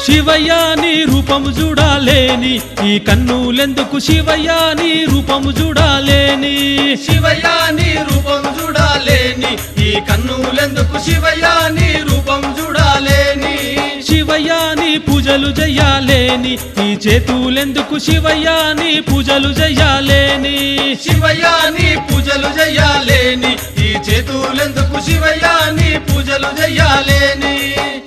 శివయ్య నీ రూపము చూడాలేని ఈ కన్నులెందుకు శివయ్య నీ రూపము చూడాలేని శివయ్య నీ రూపం చూడాలేని ఈ కన్నులెందుకు శివయ్య నీ రూపం చూడాలేని శివయ్య నీ పూజలు చెయ్యాలేని ఈ చేతులెందుకు శివయ్య నీ పూజలు చెయ్యాలేని శివయ్య నీ పూజలు చెయ్యాలేని ఈ చేతులెందుకు శివయ్య నీ పూజలు చెయ్యాలేని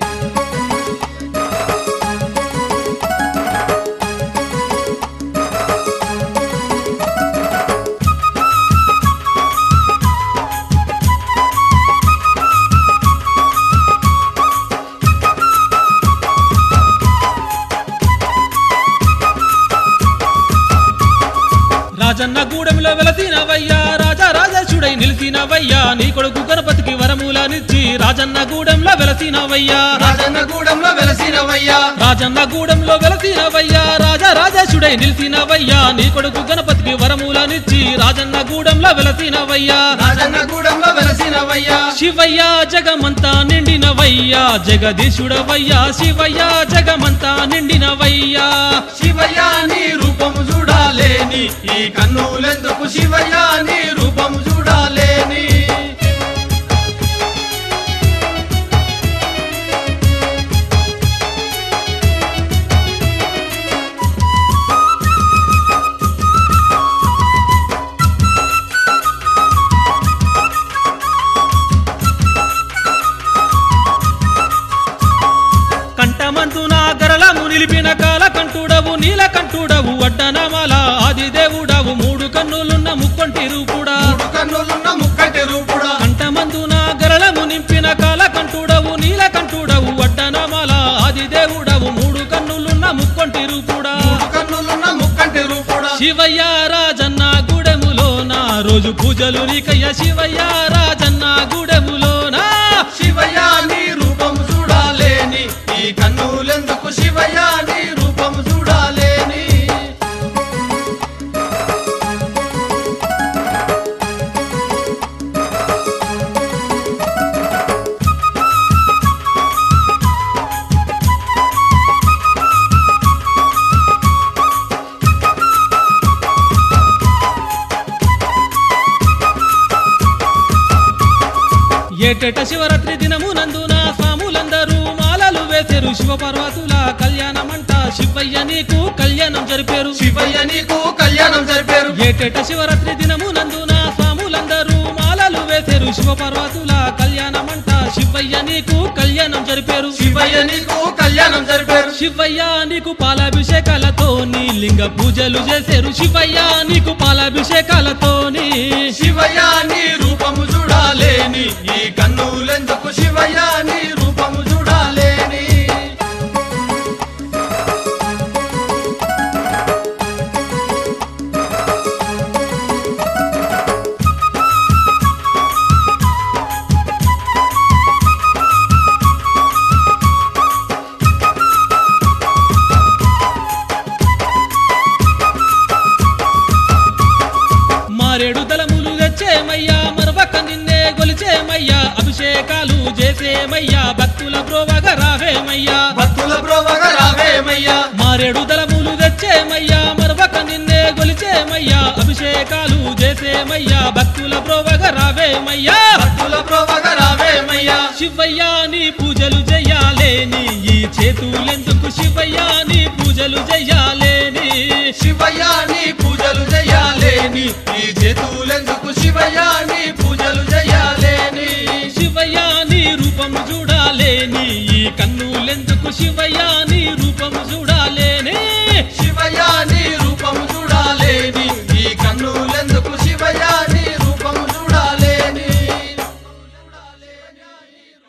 రాజన్న గూడెంలో వెలసినవయ్యా రాజా రాజేశుడై నిలిసినవయ్యా నీ కొడుకు గణపతికి వరములనిచ్చి రాజన్న గూడెంలో వెలసినవయ్యా రాజన్న గూడెంలో వెలసినవయ్యా రాజన్న గూడెంలో వెలసినవయ్యా రాజా రాజేశుడై నిలిసినవయ్యా నీ కొడుకు గణపతికి వరములనిచ్చి రాజన్న గూడెంలో వెలసినవయ్యా రాజన్న గూడెంలో వెలసినవయ్యా శివయ్య జగమంతా నిండినవయ్యా జగదీశుడవయ్యా శివయ్య జగమంతా నిండినవయ్యా శివయ్య నీ రూపము చూడాలేని ఈ కన్నులెందుకు శివయ్య నీ రూపము చూడాలేని కంఠమంతున గరళము నిలిపిన కాలకంఠుడవు నీలకంఠుడవు అడ్డనమల ఆదిదేవుడవు మూడు కన్నులున్న ముక్కొంటి రూపుడా మూడు కన్నులున్న ముక్కంటి రూపుడా కంఠమంతున గరళము నింపిన కాలకంఠుడవు నీలకంఠుడవు అడ్డనమల ఆదిదేవుడవు మూడు కన్నులున్న ముక్కొంటి రూపుడా మూడు కన్నులున్న ముక్కంటి రూపుడా శివయ్య రాజన్న గూడెములోన రోజు పూజలు నీకయ్య శివయ్య రాజన్న గూడెములోన శివయ్య నీ రూపము చూడాలేని ఈ కన్నులెందుకు శివయ్య నీ రూపము చూడాలేని ఏటేట శివరాత్రి దినమునందున స్వాములందరూ మాలలు వేసెరు శివపార్వతుల కళ్యాణమంట శివయ్య నీకు కళ్యాణం జరిపారు శివయ్య నీకు కళ్యాణం జరిపారు ఏటేట శివరాత్రి దినమునందున స్వాములందరూ మాలలు వేసెరు శివపార్వతుల కళ్యాణమంట శివయ్య నీకు కళ్యాణం జరిపారు శివయ్య నీకు కళ్యాణం జరిపారు శివయ్య నీకు పాలాభిషేకాలతోని లింగ పూజలు చేసేరు శివయ్య నీకు పాలాభిషేకాలతోని శివయ్య నీ రూపము చూడాలేని ఈ కన్నులెందుకు శివయ్య నీ రూపము చూడాలేని మారేడు దళములు తెచ్చేమయ్యా మరవక నిన్నే గొలిచేమయ్యా అభిషేకాలు చేసేమయ్యా భక్తుల ప్రోవగా రావేమయ్యా భక్తుల ప్రోవగా రావేమయ్యా మారేడు దళములు తెచ్చేమయ్యా మరవక నిన్నే గొలిచేమయ్యా అభిషేకాలు చేసేమయ్యా భక్తుల ప్రోవగా రావేమయ్యా భక్తుల ప్రోవగా రావేమయ్యా శివయ్య నీ పూజలు చెయ్యాలేని ఈ చేతులెందుకు శివయ్య నీ పూజలు చెయ్యాలేని శివయ్య నీ పూజలు చెయ్యాలేని ఈ చేతులెందుకు శివయ్య నీ పూజలు చెయ్యాలేని శివయ్య నీ రూపము చూడాలేని ఈ కన్నులెందుకు శివయ్య